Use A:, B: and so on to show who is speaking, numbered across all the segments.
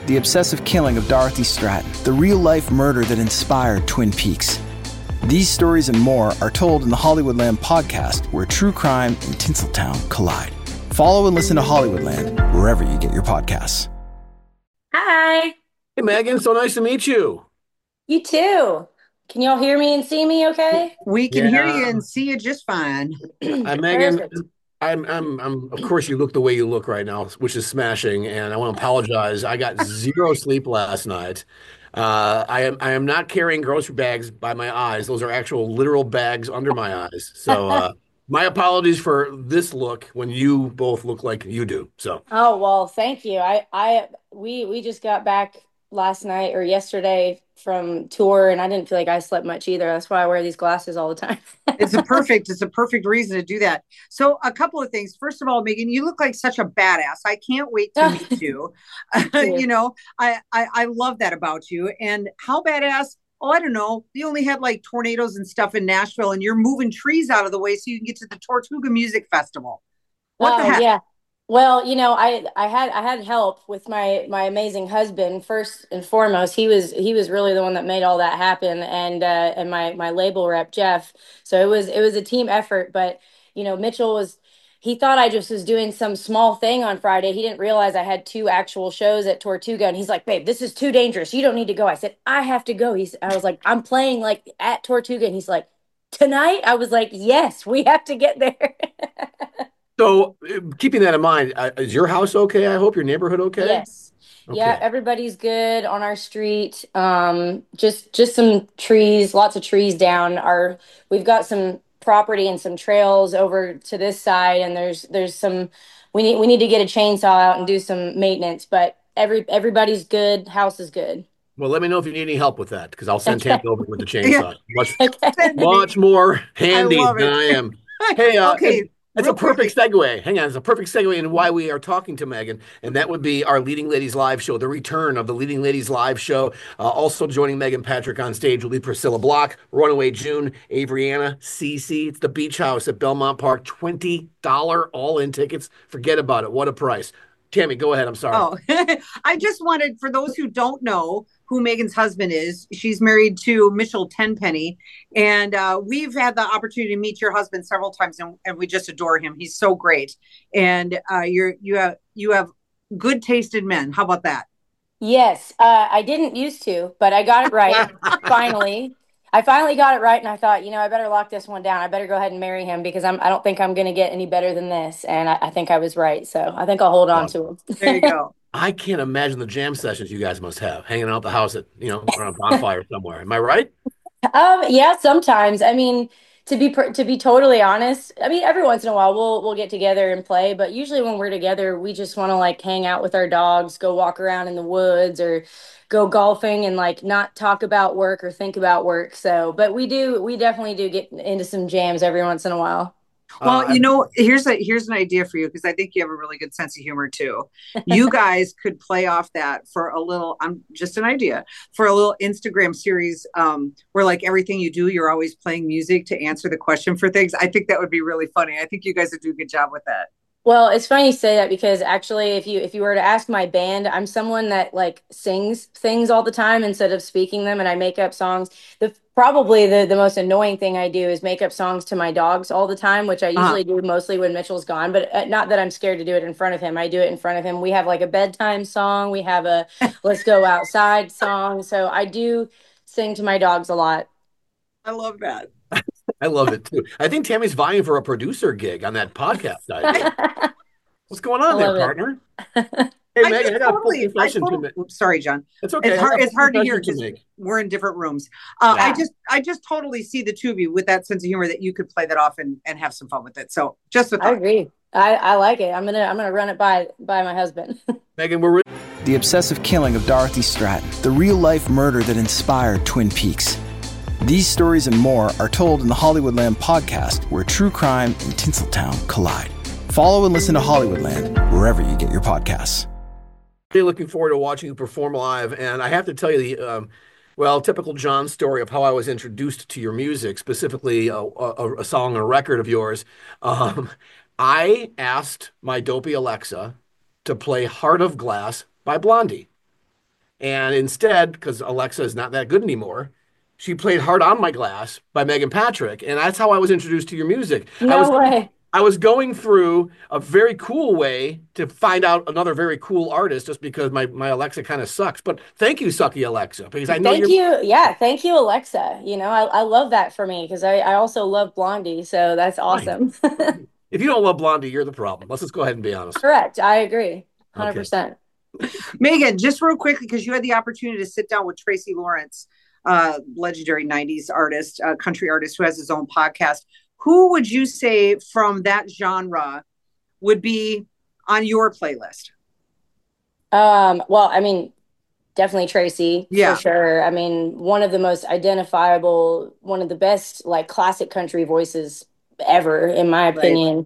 A: The obsessive killing of Dorothy Stratton, the real-life murder that inspired Twin Peaks. These stories and more are told in the Hollywoodland podcast, where true crime and Tinseltown collide. Follow and listen to Hollywoodland wherever you get your podcasts.
B: Hi.
C: Hey, Megan, so nice to meet you.
B: You too. Can y'all hear me and see me okay?
D: We can hear you
C: Yeah,
D: and see you just fine.
C: Megan.
B: Perfect.
C: Of course, you look the way you look right now, which is smashing. And I want to apologize. I got zero sleep last night. I am not carrying grocery bags by my eyes. Those are actual literal bags under my eyes. So, my apologies for this look when you both look like you do. So,
B: Oh, well, thank you. We just got back last night or yesterday from tour and I didn't feel like I slept much either. That's why I wear these glasses all the time.
D: It's a perfect reason to do that. So a couple of things. First of all, Megan, you look like such a badass. I can't wait to meet you.
B: Thank you.
D: I love that about you. And how badass. Oh, I don't know. You only had like tornadoes and stuff in Nashville, and you're moving trees out of the way so you can get to the Tortuga Music Festival. What the
B: Oh,
D: heck?
B: yeah. Well, I had help with my amazing husband first and foremost. He was really the one that made all that happen, and my label rep Jeff. So it was a team effort. But Mitchell was he thought I just was doing some small thing on Friday. He didn't realize I had two actual shows at Tortuga, and he's like, "Babe, this is too dangerous. You don't need to go." I said, "I have to go." I was like, "I'm playing like at Tortuga," and he's like, "Tonight?" I was like, "Yes, we have to get there."
C: keeping that in mind, is your house okay? I hope your neighborhood okay?
B: Yes. Yeah,
C: Okay.
B: everybody's good on our street. Just some trees, lots of trees down. We've got some property and some trails over to this side, and there's some we need to get a chainsaw out and do some maintenance, but everybody's good, house is good.
C: Well, let me know if you need any help with that, because I'll send Tammy
B: Okay.
C: over with the
D: Yeah,
C: chainsaw. Much,
B: Okay.
D: send me.
C: much more
D: I
C: handy
D: love
C: than
D: it.
C: I am. Hey,
D: Okay,
C: it's a
D: real
C: perfect
D: quickly.
C: segue. Hang on, it's a perfect segue in why we are talking to Megan, and that would be our Leading Ladies live show, the return of the Leading Ladies live show. Also joining Megan Patrick on stage will be Priscilla Block, Runaway June, Avriana, Cece. It's the Beach House at Belmont Park. $20 all-in tickets. Forget about it. What a price. Tammy, go ahead. I'm sorry.
D: Oh, I just wanted, for those who don't know who Megan's husband is, she's married to Mitchell Tenpenny. And we've had the opportunity to meet your husband several times, and we just adore him. He's so great. And you have good taste in men. How about that?
B: Yes, I didn't used to, but I got it right finally. I finally got it right, and I thought, I better lock this one down. I better go ahead and marry him because I don't think I'm going to get any better than this, and I think I was right. So I think I'll hold on to
D: There you
B: him.
D: go.
C: I can't imagine the jam sessions you guys must have hanging out the house at, around a bonfire somewhere. Am I right?
B: Yeah, sometimes. I mean, to be totally honest, I mean, every once in a while we'll get together and play, but usually when we're together, we just want to like hang out with our dogs, go walk around in the woods or go golfing and like not talk about work or think about work. So, but we definitely do get into some jams every once in a while.
D: Well,
C: I
D: here's an idea for you because I think you have a really good sense of humor too. You guys could play off that for a little. I'm just an idea for a little Instagram series where like everything you do, you're always playing music to answer the question for things. I think that would be really funny. I think you guys would do a good job with that.
B: Well, it's funny you say that because actually, if you were to ask my band, I'm someone that like sings things all the time instead of speaking them, and I make up songs. Probably the most annoying thing I do is make up songs to my dogs all the time, which I
D: Uh,
B: usually do mostly when Mitchell's gone. But not that I'm scared to do it in front of him. I do it in front of him. We have like a bedtime song. We have a let's go outside song. So I do sing to my dogs a lot.
D: I love that.
C: I love it too. I think Tammy's vying for a producer gig on that podcast idea.
B: I
C: What's going on there,
B: love it.
C: partner? Hey, Megan, I got a full
D: I
C: confession to
D: totally.
C: make.
D: Oops, sorry, John.
C: It's okay. I got a
D: It's
C: full
D: hard to hear
C: confession to
D: because
C: make.
D: we're in different rooms.
B: Yeah.
D: I just totally see the two of you with that sense of humor that you could play that off and have some fun with it. So just a
B: I
D: thought.
B: agree. I like it. I'm gonna run it by my husband.
C: Megan, we're
A: The obsessive killing of Dorothy Stratton, the real-life murder that inspired Twin Peaks. These stories and more are told in the Hollywoodland podcast, where true crime and Tinseltown collide. Follow and listen to Hollywoodland wherever you get your podcasts.
C: really looking forward to watching you perform live. And I have to tell you well, typical John story of how I was introduced to your music, specifically a song, a record of yours. Um, I asked my dopey Alexa to play Heart of Glass by Blondie. And instead, because Alexa is not that good anymore, she played Hard on My Glass by Megan Patrick. And that's how I was introduced to your music.
B: No way.
C: I was going through a very cool way to find out another very cool artist just because my Alexa kind of sucks. But thank you, Sucky Alexa, because I know
B: Thank you. Yeah. Thank you, Alexa. You know, I love that for me because I also love Blondie. So that's awesome.
C: Right. If you don't love Blondie, you're the problem. Let's just go ahead and be honest.
B: Correct. I agree. 100%.
C: Okay.
D: Megan, just real quickly, because you had the opportunity to sit down with Tracy Lawrence, legendary 90s artist, country artist who has his own podcast. Who would you say from that genre would be on your playlist?
B: Well, I mean, definitely Tracy,
D: Yeah.
B: for sure. I mean, one of the most identifiable, one of the best like classic country voices ever, in my opinion.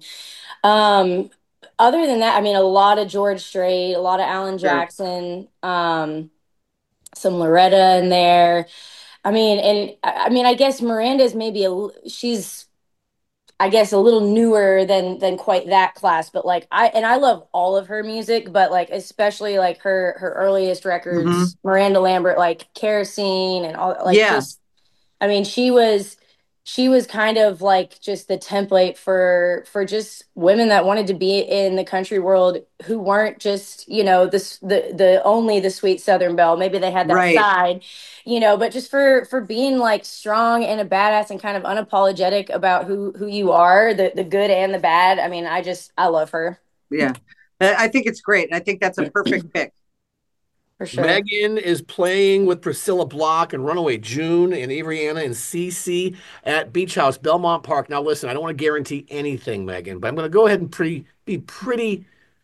B: Other than that, I mean, a lot of George Strait, a lot of Alan Jackson, some Loretta in there. I mean, I guess Miranda's maybe she's, I guess, a little newer than quite that class, but like I love all of her music, but like especially like her earliest records, Miranda Lambert, like Kerosene and all, like just, I mean, she was kind of like just the template for just women that wanted to be in the country world who weren't just, you know, the only the sweet Southern belle. Maybe they had that side, you know, but just for being like strong and a badass and kind of unapologetic about who you are, the good and the bad. I mean, I love her.
D: Yeah. I think it's great. I think that's a perfect pick.
B: For sure.
C: Megan is playing with Priscilla Block and Runaway June and Avery Anna and Cece at Beach House, Belmont Park. Now, listen, I don't want to guarantee anything, Megan, but I'm going to go ahead and I'm pretty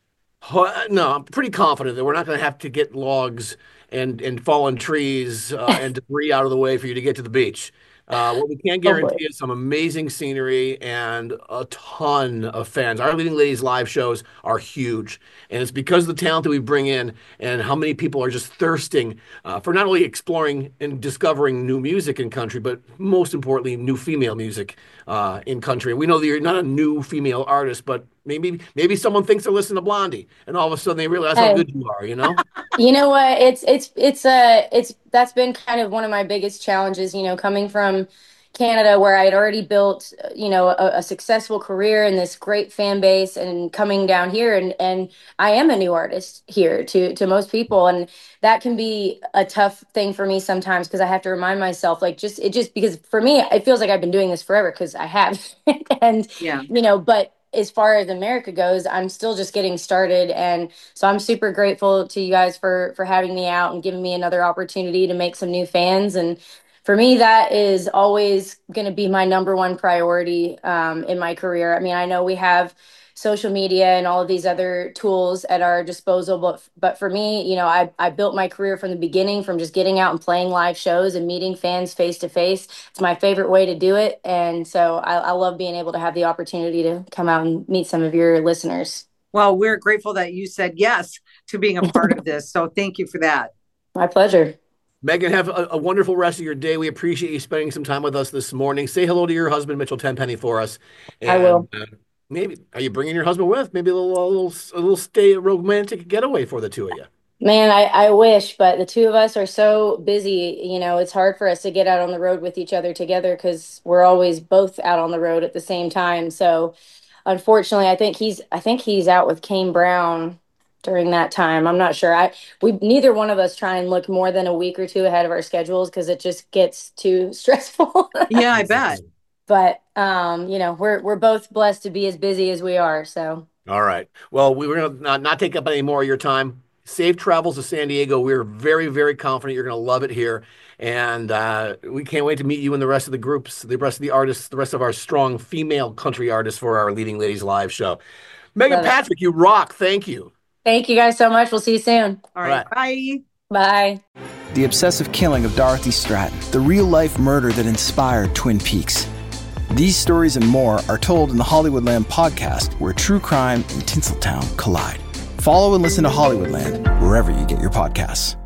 C: confident that we're not going to have to get logs and fallen trees and debris out of the way for you to get to the beach. What we can guarantee is some amazing scenery and a ton of fans. Our Leading Ladies live shows are huge, and it's because of the talent that we bring in and how many people are just thirsting for not only exploring and discovering new music in country, but most importantly, new female music in country. We know that you're not a new female artist, but maybe someone thinks they're listening to Blondie, and all of a sudden they realize how good you are. You know.
B: You know what? It's that's been kind of one of my biggest challenges, you know, coming from Canada where I had already built, you know, a successful career and this great fan base, and coming down here and I am a new artist here to most people, and that can be a tough thing for me sometimes because I have to remind myself, like, just because for me it feels like I've been doing this forever because I have and you know, but as far as America goes, I'm still just getting started. And so I'm super grateful to you guys for having me out and giving me another opportunity to make some new fans. And for me, that is always going to be my number one priority in my career. I mean, I know we have social media and all of these other tools at our disposal, but for me, you know, I built my career from the beginning, from just getting out and playing live shows and meeting fans face to face. It's my favorite way to do it, and so I love being able to have the opportunity to come out and meet some of your listeners.
D: Well, we're grateful that you said yes to being a part of this, so thank you for that.
B: My pleasure.
C: Megan, have a wonderful rest of your day. We appreciate you spending some time with us this morning. Say hello to your husband, Mitchell Tenpenny, for us. And,
B: I will.
C: Maybe, are you bringing your husband with? Maybe a little stay romantic getaway for the two of you.
B: Man, I wish, but the two of us are so busy. You know, it's hard for us to get out on the road with each other together because we're always both out on the road at the same time. So, unfortunately, I think he's out with Kane Brown during that time. I'm not sure. We neither one of us try and look more than a week or two ahead of our schedules because it just gets too stressful.
D: Yeah, I bet.
B: But you know, we're both blessed to be as busy as we are. So.
C: All right. Well, we were going to not take up any more of your time. Safe travels to San Diego. We're very, very confident you're going to love it here. And we can't wait to meet you and the rest of the groups, the rest of the artists, the rest of our strong female country artists for our Leading Ladies live show. Megan Patrick, you rock. Thank you.
B: Thank you guys so much. We'll see you soon.
D: All right. Bye.
B: Bye.
A: The obsessive killing of Dorothy Stratton, the real-life murder that inspired Twin Peaks. These stories and more are told in the Hollywoodland podcast, where true crime and Tinseltown collide. Follow and listen to Hollywoodland wherever you get your podcasts.